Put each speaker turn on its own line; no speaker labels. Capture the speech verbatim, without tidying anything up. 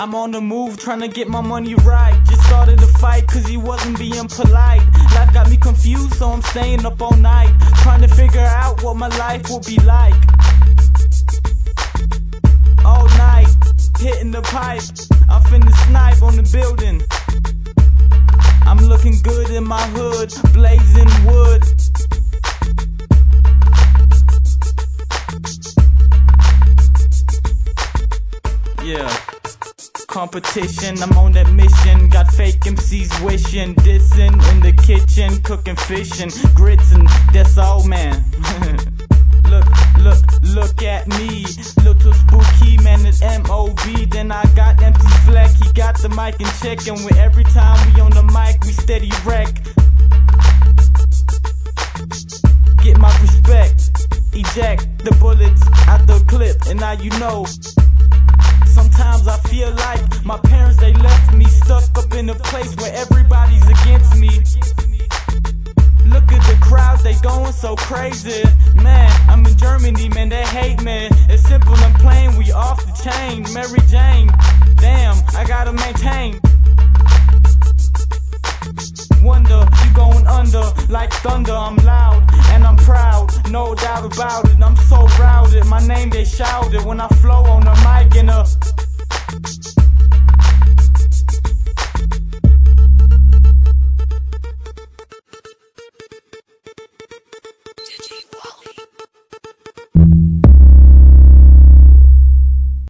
I'm on the move, trying to get my money right. Just started a fight cause he wasn't being polite. Life got me confused, so I'm staying up all night, trying to figure out what my life will be like. All night, hitting the pipe, I'm finna snipe on the building. I'm looking good in my hood, blazing wood. Yeah, competition, I'm on that mission. Got fake M Cs wishing, dissing in the kitchen, cooking fish and grits, and that's all, man. Look, look, look at me, little spooky, man, it's M O B. Then I got Empty Fleck, he got the mic in check, and with every time we on the mic, we steady wreck. Get my respect, eject the bullets out the clip, and now you know. Sometimes I feel like my parents, they left me stuck up in a place where everybody's against me. Look at the crowd, they going so crazy. Man, I'm in Germany, man, they hate me. It's simple and plain, we off the chain. Mary Jane, damn, I gotta maintain. Wonder, you going under like thunder. I'm loud and I'm proud, no doubt about it. I'm so routed, my name they shouted when I flow on the mic.